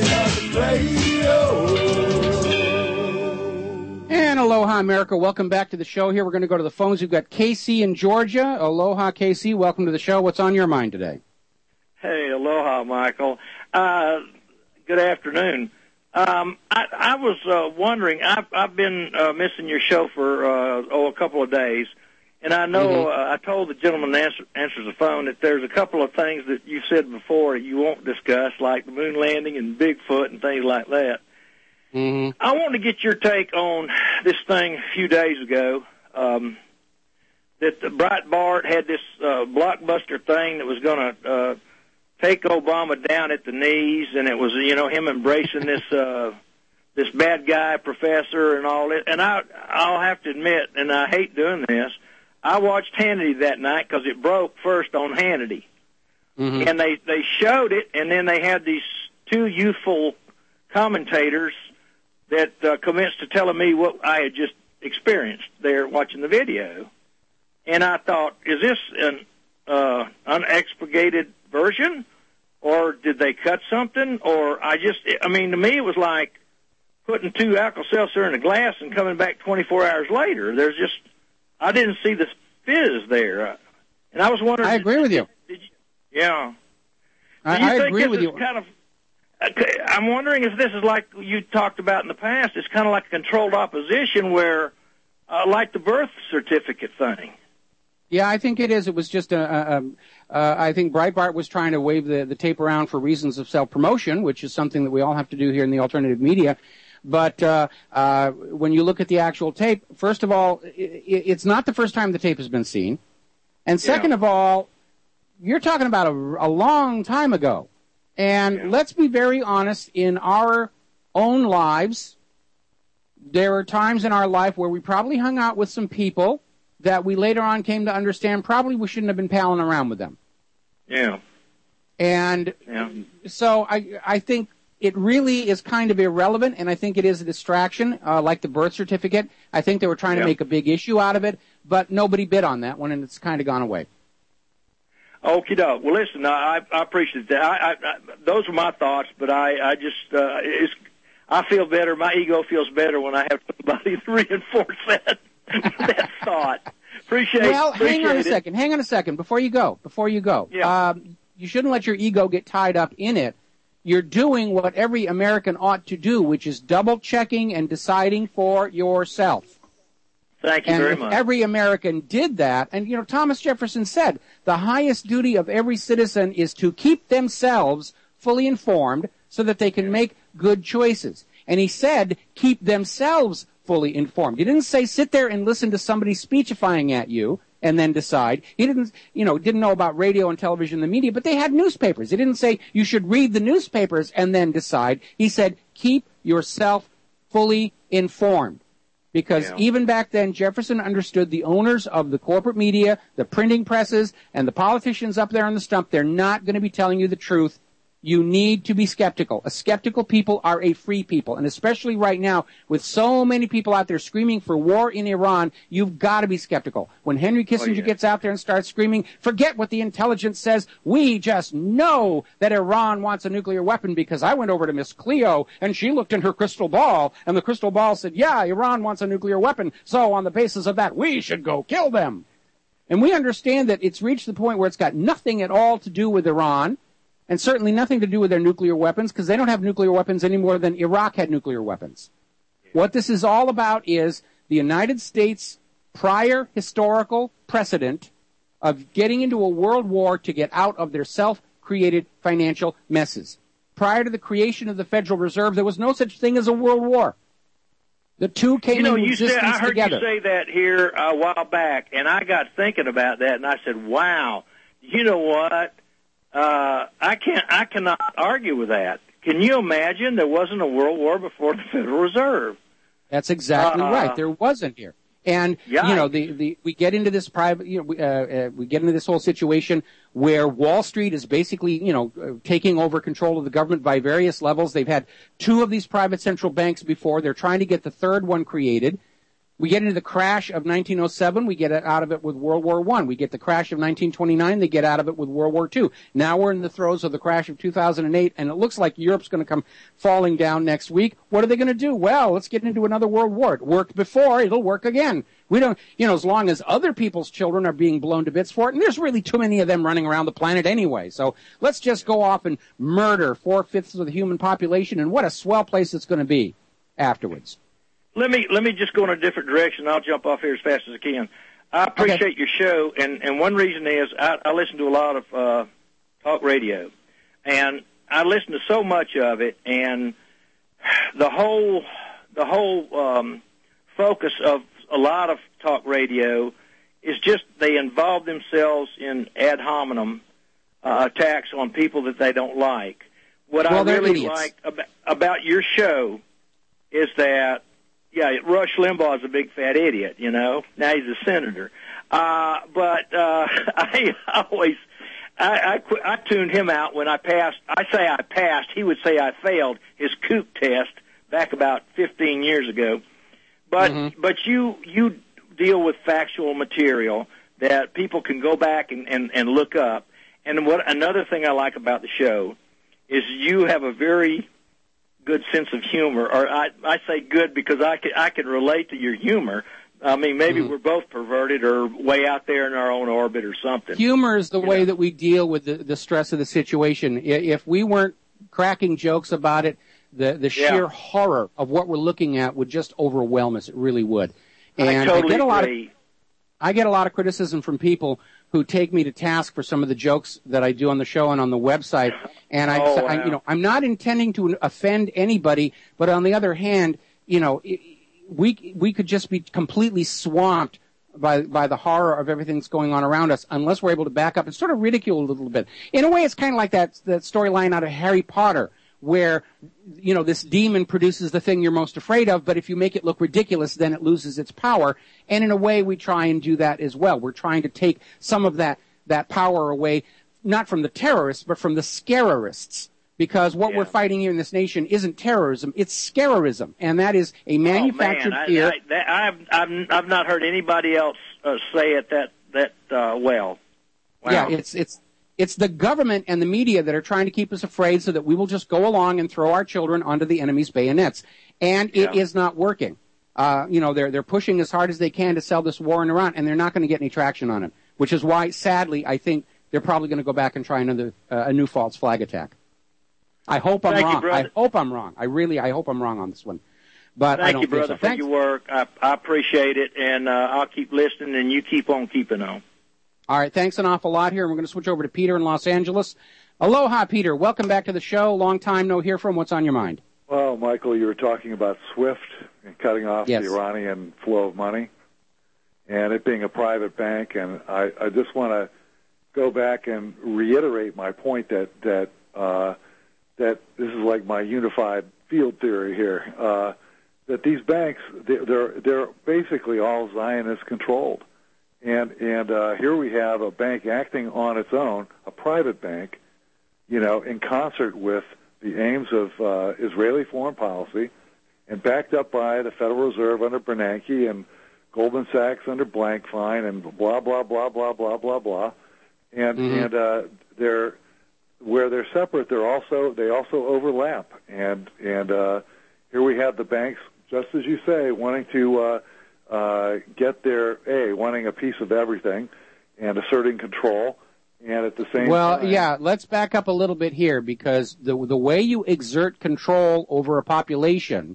and aloha, America. Welcome back to the show here. We're going to go to the phones. We've got Casey in Georgia. Aloha, Casey. Welcome to the show. What's on your mind today? Hey, aloha, Michael. Uh, good afternoon. Um, I, I was uh, wondering, I've, I've been uh, missing your show for uh, oh, a couple of days. And I know mm-hmm. uh, I told the gentleman that answer, answers the phone that there's a couple of things that you said before you won't discuss, like the moon landing and Bigfoot and things like that. Mm-hmm. I want to get your take on this thing a few days ago, um, that the Breitbart had this uh, blockbuster thing that was going to uh, take Obama down at the knees, and it was, you know, him embracing this uh, this bad guy professor and all that. And I, I'll have to admit, and I hate doing this, I watched Hannity that night because it broke first on Hannity. Mm-hmm. And they, they showed it, and then they had these two youthful commentators that uh, commenced to telling me what I had just experienced there watching the video. And I thought, is this an uh, unexpurgated version, or did they cut something? Or I just, I mean, to me it was like putting two Alka-Seltzer in a glass and coming back twenty-four hours later. There's just, I didn't see the fizz there, and I was wondering. I agree with you. Did you yeah. I, Do you I think agree this with is you. Kind of I'm wondering if this is like you talked about in the past. It's kind of like a controlled opposition where, uh, like the birth certificate thing. Yeah, I think it is. It was just a, a, a uh, I think Breitbart was trying to wave the, the tape around for reasons of self-promotion, which is something that we all have to do here in the alternative media. But uh, uh, when you look at the actual tape, first of all, it, it's not the first time the tape has been seen. And second Yeah. of all, you're talking about a, a long time ago. And Yeah. let's be very honest, in our own lives, there are times in our life where we probably hung out with some people that we later on came to understand probably we shouldn't have been palling around with them. Yeah. And Yeah. so I, I think it really is kind of irrelevant, and I think it is a distraction, uh, like the birth certificate. I think they were trying Yeah. to make a big issue out of it, but nobody bid on that one, and it's kind of gone away. Okie doke. Well, listen, I, I appreciate that. I, I, I, those are my thoughts, but I, I just, uh, it's, I feel better. My ego feels better when I have somebody to reinforce that, that thought. Appreciate, Well, appreciate hang on a it. second. Hang on a second. Before you go, before you go, Yeah. um, you shouldn't let your ego get tied up in it. You're doing what every American ought to do, which is double checking and deciding for yourself. Thank you and very if much. every American did that, and you know, Thomas Jefferson said the highest duty of every citizen is to keep themselves fully informed so that they can make good choices. And he said, keep themselves fully informed. He didn't say sit there and listen to somebody speechifying at you and then decide. He didn't, you know, didn't know about radio and television and the media, but they had newspapers. He didn't say you should read the newspapers and then decide. He said keep yourself fully informed. Because Yeah. even back then, Jefferson understood the owners of the corporate media, the printing presses, and the politicians up there on the stump, they're not going to be telling you the truth. You need to be skeptical. A skeptical people are a free people. And especially right now, with so many people out there screaming for war in Iran, you've got to be skeptical. When Henry Kissinger yeah. gets out there and starts screaming, forget what the intelligence says. We just know that Iran wants a nuclear weapon because I went over to Miss Cleo and she looked in her crystal ball and the crystal ball said, yeah, Iran wants a nuclear weapon. So on the basis of that, we should go kill them. And we understand that it's reached the point where it's got nothing at all to do with Iran. And certainly nothing to do with their nuclear weapons, because they don't have nuclear weapons any more than Iraq had nuclear weapons. What this is all about is the United States' prior historical precedent of getting into a world war to get out of their self-created financial messes. Prior to the creation of the Federal Reserve, there was no such thing as a world war. The two came You know, into you said, existence I heard together. you say that here a while back, and I got thinking about that, and I said, wow, you know what? Uh, I can't, I cannot argue with that. Can you imagine there wasn't a world war before the Federal Reserve? That's exactly Uh, right. There wasn't here. And, Yikes. you know, the, the, we get into this private, you know, we, uh, uh, we get into this whole situation where Wall Street is basically, you know, uh, taking over control of the government by various levels. They've had two of these private central banks before. They're trying to get the third one created. We get into the crash of nineteen oh seven. We get out of it with World War One. We get the crash of nineteen twenty-nine. They get out of it with World War Two. Now we're in the throes of the crash of two thousand eight, and it looks like Europe's going to come falling down next week. What are they going to do? Well, let's get into another world war. It worked before. It'll work again. We don't, you know, as long as other people's children are being blown to bits for it, and there's really too many of them running around the planet anyway. So let's just go off and murder four-fifths of the human population, and what a swell place it's going to be afterwards. Let me let me just go in a different direction. I'll jump off here as fast as I can. I appreciate Okay. your show, and, and one reason is I, I listen to a lot of uh, talk radio, and I listen to so much of it, and the whole the whole um, focus of a lot of talk radio is just they involve themselves in ad hominem uh, attacks on people that they don't like. What Well, I they're really idiots. like about, about your show is that, yeah, Rush Limbaugh is a big fat idiot, you know. Now he's a senator. Uh, but uh, I always, I, I, qu- I tuned him out when I passed. I say I passed. He would say I failed his Koop test back about fifteen years ago. But Mm-hmm. but you you deal with factual material that people can go back and, and, and look up. And what another thing I like about the show is you have a very good sense of humor, or I, I say good because I can, I can relate to your humor. I mean, maybe Mm-hmm. we're both perverted or way out there in our own orbit or something. Humor is the You way know. that we deal with the, the stress of the situation. I- If we weren't cracking jokes about it, the the Yeah. sheer horror of what we're looking at would just overwhelm us. It really would. I And totally get a lot agree. of I get a lot of criticism from people who take me to task for some of the jokes that I do on the show and on the website. And I, Oh, I wow. you know, I'm not intending to offend anybody, but on the other hand, you know, we we could just be completely swamped by by the horror of everything that's going on around us unless we're able to back up and sort of ridicule a little bit. In a way, it's kind of like that that storyline out of Harry Potter, where, you know, this demon produces the thing you're most afraid of, but if you make it look ridiculous, then it loses its power. And in a way, we try and do that as well. We're trying to take some of that, that power away, not from the terrorists, but from the scarerists. Because what Yeah. we're fighting here in this nation isn't terrorism, it's scarerism. And that is a manufactured oh, man. fear. I, I, that, I've, I've, I've not heard anybody else uh, say it that, that uh, well. Wow. Yeah, it's, it's, It's the government and the media that are trying to keep us afraid so that we will just go along and throw our children onto the enemy's bayonets. And it Yeah. is not working. Uh, you know, they're, they're pushing as hard as they can to sell this war in Iran, and they're not going to get any traction on it, which is why, sadly, I think they're probably going to go back and try another, uh, a new false flag attack. I hope I'm Thank you, wrong. brother. I hope I'm wrong. I really, I hope I'm wrong on this one. But I Thank don't you, think brother, so. for Thanks. your work. I, I appreciate it, and uh, I'll keep listening, and you keep on keeping on. All right, thanks an awful lot here, and we're going to switch over to Peter in Los Angeles. Aloha, Peter. Welcome back to the show. Long time no hear from. What's on your mind? Well, Michael, you were talking about SWIFT and cutting off Yes. the Iranian flow of money, and it being a private bank. And I, I just want to go back and reiterate my point that that uh, that this is like my unified field theory here. Uh, that these banks, they're they're basically all Zionist controlled. And and uh, here we have a bank acting on its own, a private bank, you know, in concert with the aims of uh, Israeli foreign policy, and backed up by the Federal Reserve under Bernanke and Goldman Sachs under Blankfein and blah blah blah blah blah blah blah. And Mhm. and uh, they're where they're separate, they're also they also overlap. And and uh, here we have the banks, just as you say, wanting to. Uh, Uh, get their, A, wanting a piece of everything and asserting control, and at the same Well, time... yeah, let's back up a little bit here, because the the way you exert control over a population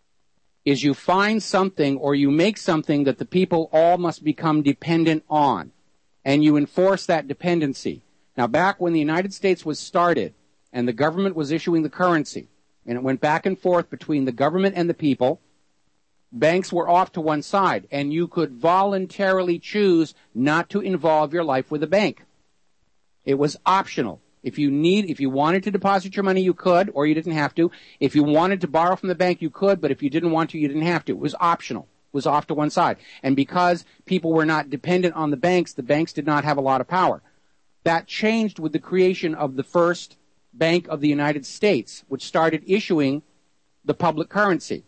is you find something or you make something that the people all must become dependent on, and you enforce that dependency. Now, back when the United States was started and the government was issuing the currency, and it went back and forth between the government and the people, banks were off to one side, and you could voluntarily choose not to involve your life with a bank. It was optional. If you need, if you wanted to deposit your money, you could, or you didn't have to. If you wanted to borrow from the bank, you could, but if you didn't want to, you didn't have to. It was optional. It was off to one side. And because people were not dependent on the banks, the banks did not have a lot of power. That changed with the creation of the first Bank of the United States, which started issuing the public currency,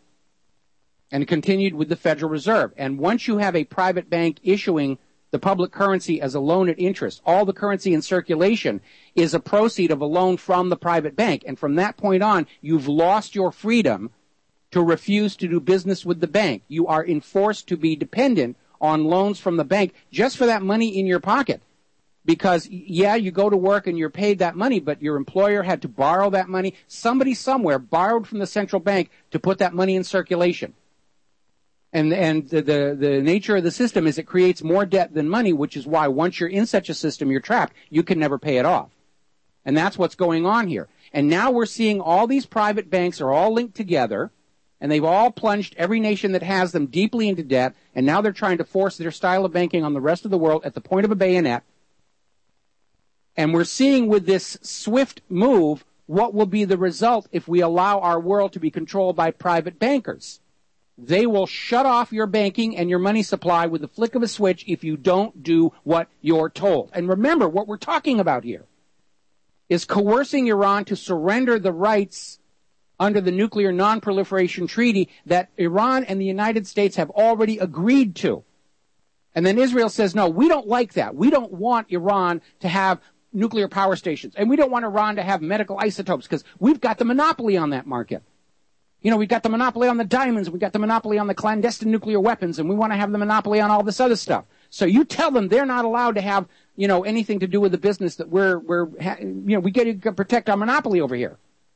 and continued with the Federal Reserve. And once you have a private bank issuing the public currency as a loan at interest, all the currency in circulation is a proceed of a loan from the private bank. And from that point on, you've lost your freedom to refuse to do business with the bank. You are enforced to be dependent on loans from the bank just for that money in your pocket. Because, yeah, you go to work and you're paid that money, but your employer had to borrow that money. Somebody somewhere borrowed from the central bank to put that money in circulation. And and the, the, the nature of the system is it creates more debt than money, which is why once you're in such a system, you're trapped. You can never pay it off. And that's what's going on here. And now we're seeing all these private banks are all linked together, and they've all plunged every nation that has them deeply into debt, and now they're trying to force their style of banking on the rest of the world at the point of a bayonet. And we're seeing with this swift move what will be the result if we allow our world to be controlled by private bankers. They will shut off your banking and your money supply with the flick of a switch if you don't do what you're told. And remember, what we're talking about here is coercing Iran to surrender the rights under the Nuclear Non-Proliferation Treaty that Iran and the United States have already agreed to. And then Israel says, no, we don't like that. We don't want Iran to have nuclear power stations. And we don't want Iran to have medical isotopes because we've got the monopoly on that market. You know, we've got the monopoly on the diamonds, we've got the monopoly on the clandestine nuclear weapons, and we want to have the monopoly on all this other stuff. So you tell them they're not allowed to have, you know, anything to do with the business that we're, we're, you know, we get to protect our monopoly over here.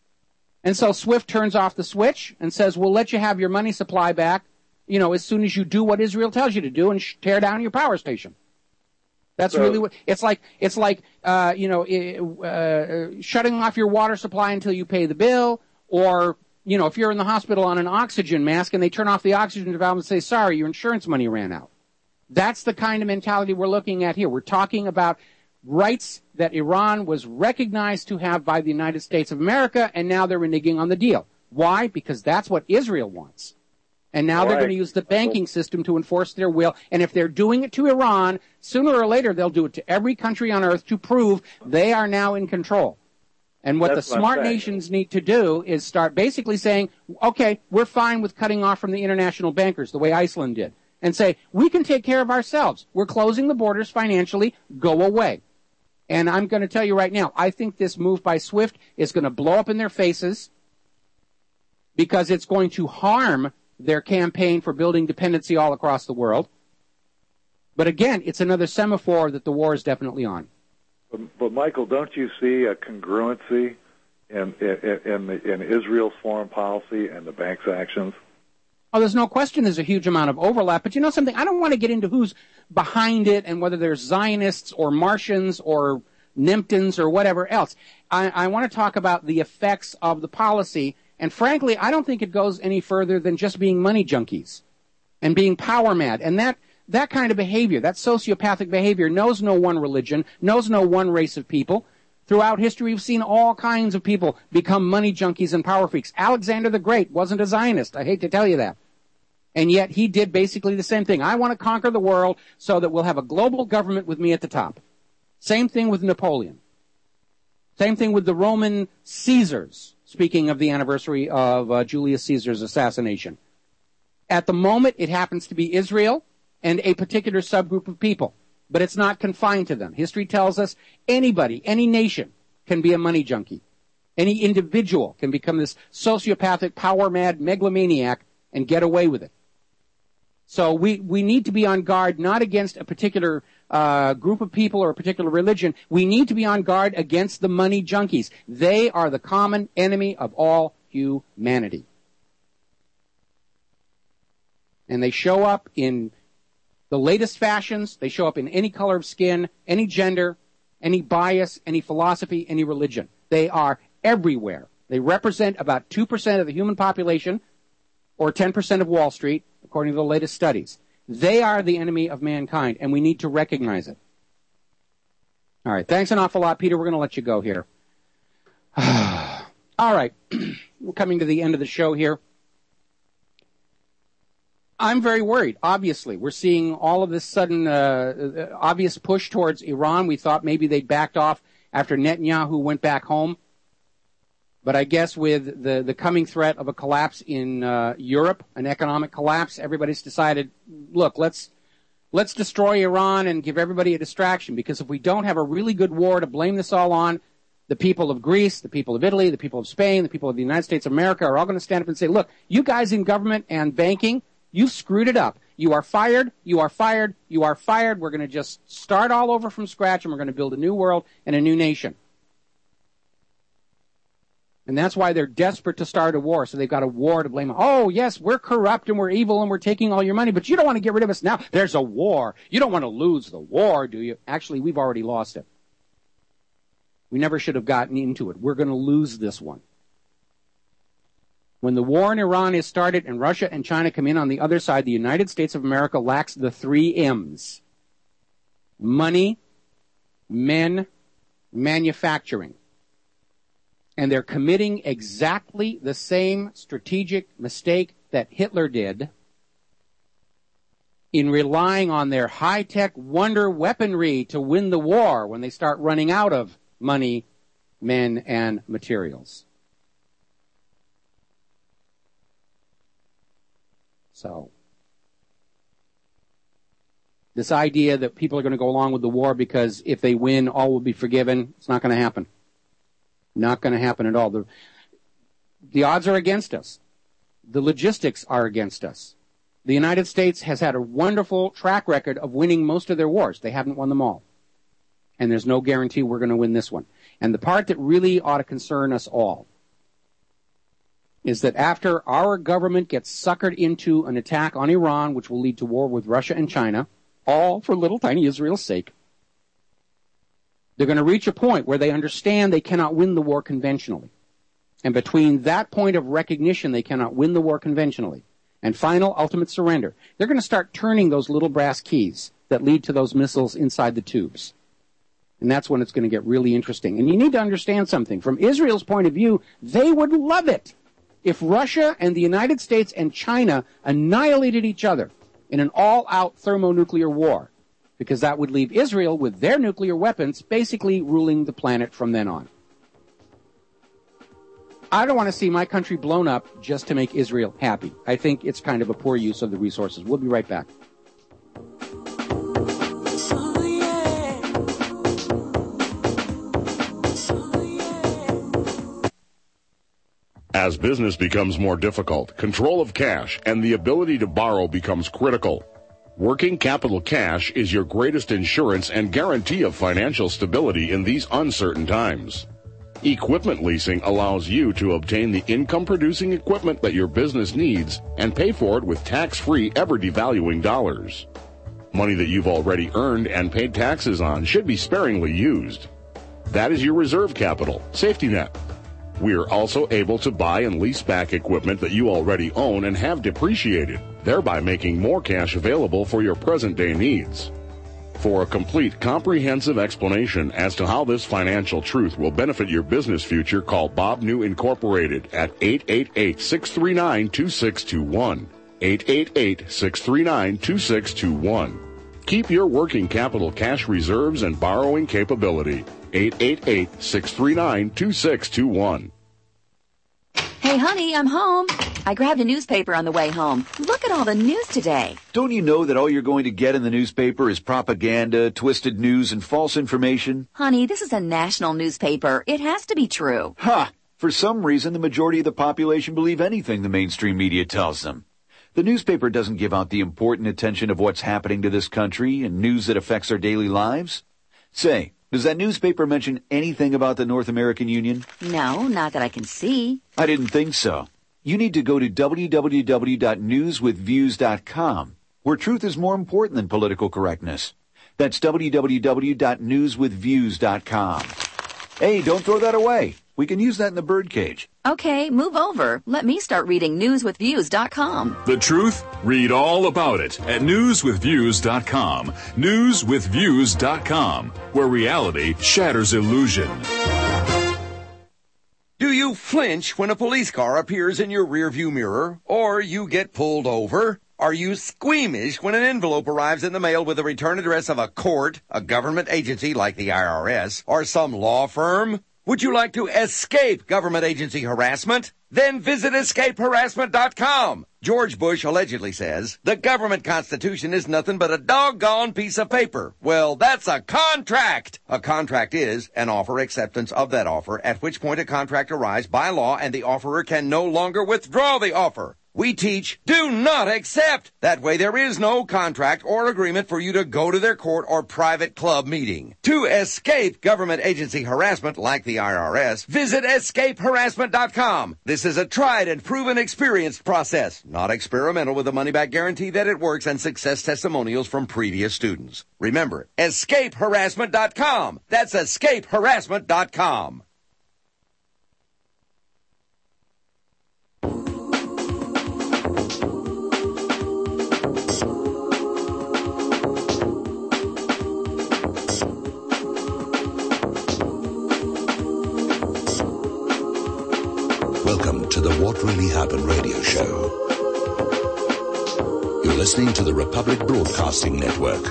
And so SWIFT turns off the switch and says, we'll let you have your money supply back, you know, as soon as you do what Israel tells you to do and sh- tear down your power station. That's So- really what, it's like, it's like, uh, you know, uh, shutting off your water supply until you pay the bill, or, you know, if you're in the hospital on an oxygen mask and they turn off the oxygen valve and say, sorry, your insurance money ran out. That's the kind of mentality we're looking at here. We're talking about rights that Iran was recognized to have by the United States of America, and now they're reneging on the deal. Why? Because that's what Israel wants. And now they're Right. going to use the banking system to enforce their will. And if they're doing it to Iran, sooner or later they'll do it to every country on earth to prove they are now in control. And what That's the what I'm smart saying. nations need to do is start basically saying, okay, we're fine with cutting off from the international bankers the way Iceland did. And say, we can take care of ourselves. We're closing the borders financially. Go away. And I'm going to tell you right now, I think this move by SWIFT is going to blow up in their faces because it's going to harm their campaign for building dependency all across the world. But again, it's another semaphore that the war is definitely on. But, but Michael, don't you see a congruency in in in, the, in Israel's foreign policy and the bank's actions? Oh, there's no question there's a huge amount of overlap. But you know something? I don't want to get into who's behind it and whether there's Zionists or Martians or Nimptons or whatever else. I, I want to talk about the effects of the policy. And frankly, I don't think it goes any further than just being money junkies and being power mad. And that, that kind of behavior, that sociopathic behavior, knows no one religion, knows no one race of people. Throughout history, we've seen all kinds of people become money junkies and power freaks. Alexander the Great wasn't a Zionist. I hate to tell you that. And yet he did basically the same thing. I want to conquer the world so that we'll have a global government with me at the top. Same thing with Napoleon. Same thing with the Roman Caesars, speaking of the anniversary of uh, Julius Caesar's assassination. At the moment, it happens to be Israel and a particular subgroup of people. But it's not confined to them. History tells us anybody, any nation, can be a money junkie. Any individual can become this sociopathic, power-mad megalomaniac and get away with it. So we, we need to be on guard not against a particular uh, group of people or a particular religion. We need to be on guard against the money junkies. They are the common enemy of all humanity. And they show up in the latest fashions. They show up in any color of skin, any gender, any bias, any philosophy, any religion. They are everywhere. They represent about two percent of the human population, or ten percent of Wall Street, according to the latest studies. They are the enemy of mankind, and we need to recognize it. All right, thanks an awful lot, Peter. We're going to let you go here. All right, we're coming to the end of the show here. I'm very worried, obviously. We're seeing all of this sudden uh, obvious push towards Iran. We thought maybe they'd backed off after Netanyahu went back home. But I guess with the, the coming threat of a collapse in uh, Europe, an economic collapse, everybody's decided, look, let's let's destroy Iran and give everybody a distraction. Because if we don't have a really good war to blame this all on, the people of Greece, the people of Italy, the people of Spain, the people of the United States of America are all going to stand up and say, look, you guys in government and banking, you screwed it up. You are fired, you are fired, you are fired. We're going to just start all over from scratch, and we're going to build a new world and a new nation. And that's why they're desperate to start a war, so they've got a war to blame. Oh, yes, we're corrupt and we're evil and we're taking all your money, but you don't want to get rid of us now. There's a war. You don't want to lose the war, do you? Actually, we've already lost it. We never should have gotten into it. We're going to lose this one. When the war in Iran is started and Russia and China come in on the other side, the United States of America lacks the three M's. Money, men, manufacturing. And they're committing exactly the same strategic mistake that Hitler did in relying on their high-tech wonder weaponry to win the war when they start running out of money, men, and materials. So, this idea that people are going to go along with the war because if they win, all will be forgiven, it's not going to happen. Not going to happen at all. The, the odds are against us. The logistics are against us. The United States has had a wonderful track record of winning most of their wars. They haven't won them all. And there's no guarantee we're going to win this one. And the part that really ought to concern us all is that after our government gets suckered into an attack on Iran, which will lead to war with Russia and China, all for little tiny Israel's sake, they're going to reach a point where they understand they cannot win the war conventionally. And between that point of recognition they cannot win the war conventionally and final ultimate surrender, they're going to start turning those little brass keys that lead to those missiles inside the tubes. And that's when it's going to get really interesting. And you need to understand something. From Israel's point of view, they would love it if Russia and the United States and China annihilated each other in an all-out thermonuclear war, because that would leave Israel with their nuclear weapons basically ruling the planet from then on. I don't want to see my country blown up just to make Israel happy. I think it's kind of a poor use of the resources. We'll be right back. As business becomes more difficult, control of cash and the ability to borrow becomes critical. Working capital cash is your greatest insurance and guarantee of financial stability in these uncertain times. Equipment leasing allows you to obtain the income-producing equipment that your business needs and pay for it with tax-free, ever-devaluing dollars. Money that you've already earned and paid taxes on should be sparingly used. That is your reserve capital, safety net. We are also able to buy and lease back equipment that you already own and have depreciated, thereby making more cash available for your present-day needs. For a complete, comprehensive explanation as to how this financial truth will benefit your business future, call Bob New Incorporated at eight eight eight, six three nine, two six two one. eight eight eight, six three nine, two six two one. Keep your working capital cash reserves and borrowing capability. eight eight eight, six three nine, two six two one. Hey, honey, I'm home. I grabbed a newspaper on the way home. Look at all the news today. Don't you know that all you're going to get in the newspaper is propaganda, twisted news, and false information? Honey, this is a national newspaper. It has to be true. Ha! For some reason, the majority of the population believe anything the mainstream media tells them. The newspaper doesn't give out the important attention of what's happening to this country and news that affects our daily lives. Say, does that newspaper mention anything about the North American Union? No, not that I can see. I didn't think so. You need to go to w w w dot news with views dot com, where truth is more important than political correctness. That's w w w dot news with views dot com. Hey, don't throw that away. We can use that in the birdcage. Okay, move over. Let me start reading news with views dot com. The truth? Read all about it at news with views dot com. news with views dot com, where reality shatters illusion. Do you flinch when a police car appears in your rearview mirror, or you get pulled over? Are you squeamish when an envelope arrives in the mail with the return address of a court, a government agency like the I R S, or some law firm? Would you like to escape government agency harassment? Then visit escape harassment dot com. George Bush allegedly says, the government constitution is nothing but a doggone piece of paper. Well, that's a contract. A contract is an offer acceptance of that offer, at which point a contract arrives by law and the offerer can no longer withdraw the offer. We teach, do not accept. That way there is no contract or agreement for you to go to their court or private club meeting. To escape government agency harassment like the I R S, visit escape harassment dot com. This is a tried and proven experienced process, not experimental, with a money-back guarantee that it works and success testimonials from previous students. Remember, escape harassment dot com. That's escape harassment dot com. Welcome to the What Really Happened radio show. You're listening to the Republic Broadcasting Network.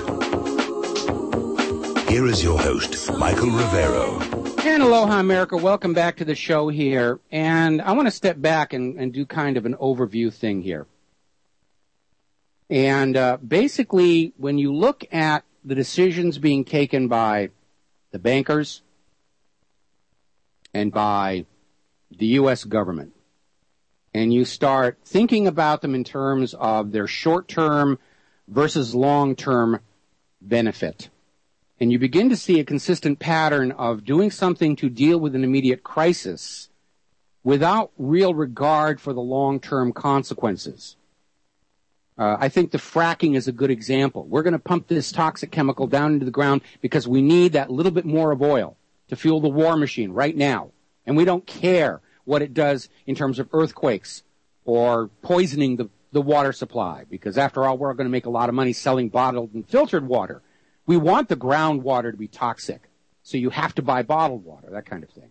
Here is your host, Michael Rivero. And aloha, America. Welcome back to the show here. And I want to step back and, and do kind of an overview thing here. And uh, basically, when you look at the decisions being taken by the bankers and by the U S government, and you start thinking about them in terms of their short-term versus long-term benefit, and you begin to see a consistent pattern of doing something to deal with an immediate crisis without real regard for the long-term consequences. Uh, I think the fracking is a good example. We're going to pump this toxic chemical down into the ground because we need that little bit more of oil to fuel the war machine right now. And we don't care what it does in terms of earthquakes or poisoning the, the water supply, because after all, we're going to make a lot of money selling bottled and filtered water. We want the groundwater to be toxic, so you have to buy bottled water, that kind of thing.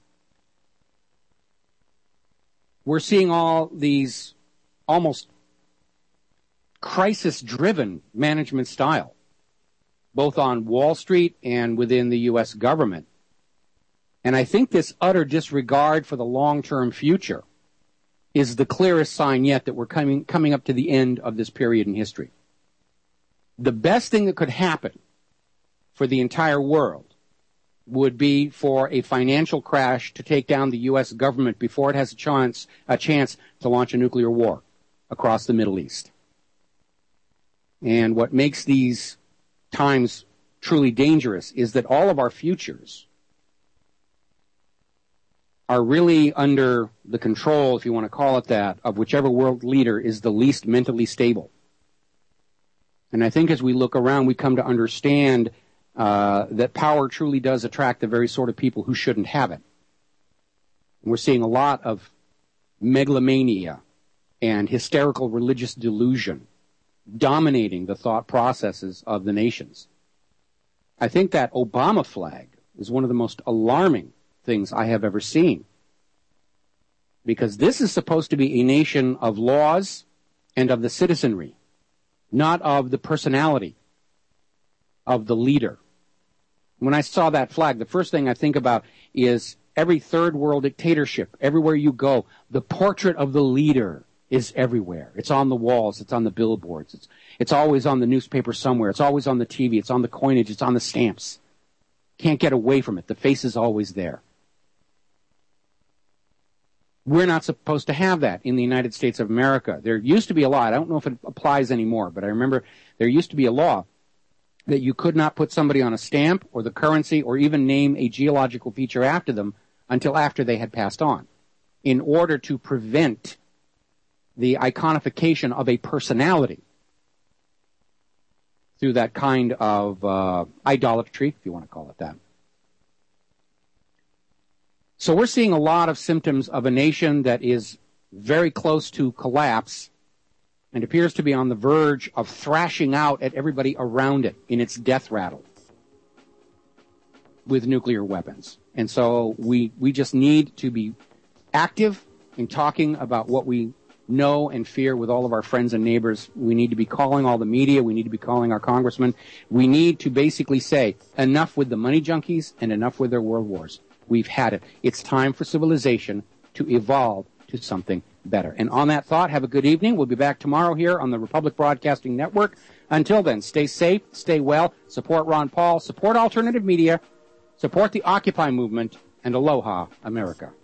We're seeing all these almost crisis-driven management style, both on Wall Street and within the U S government. And I think this utter disregard for the long-term future is the clearest sign yet that we're coming coming up to the end of this period in history. The best thing that could happen for the entire world would be for a financial crash to take down the U S government before it has a chance, a chance to launch a nuclear war across the Middle East. And what makes these times truly dangerous is that all of our futures are really under the control, if you want to call it that, of whichever world leader is the least mentally stable. And I think as we look around, we come to understand uh, that power truly does attract the very sort of people who shouldn't have it. And we're seeing a lot of megalomania and hysterical religious delusion dominating the thought processes of the nations. I think that Obama flag is one of the most alarming things I have ever seen, because this is supposed to be a nation of laws and of the citizenry, not of the personality of the leader. When I saw that flag, the first thing I think about is every third world dictatorship. Everywhere you go, the portrait of the leader is everywhere. It's on the walls. It's on the billboards. It's, it's always on the newspaper somewhere. It's always on the T V. It's on the coinage. It's on the stamps. Can't get away from it. The face is always there. We're not supposed to have that in the United States of America. There used to be a law. I don't know if it applies anymore, but I remember there used to be a law that you could not put somebody on a stamp or the currency or even name a geological feature after them until after they had passed on, in order to prevent the iconification of a personality through that kind of uh, idolatry, if you want to call it that. So we're seeing a lot of symptoms of a nation that is very close to collapse and appears to be on the verge of thrashing out at everybody around it in its death rattle with nuclear weapons. And so we, we just need to be active in talking about what we know and fear with all of our friends and neighbors. We need to be calling all the media. We need to be calling our congressmen. We need to basically say, enough with the money junkies and enough with their world wars. We've had it. It's time for civilization to evolve to something better. And on that thought, have a good evening. We'll be back tomorrow here on the Republic Broadcasting Network. Until then, stay safe, stay well, support Ron Paul, support alternative media, support the Occupy movement, and aloha, America.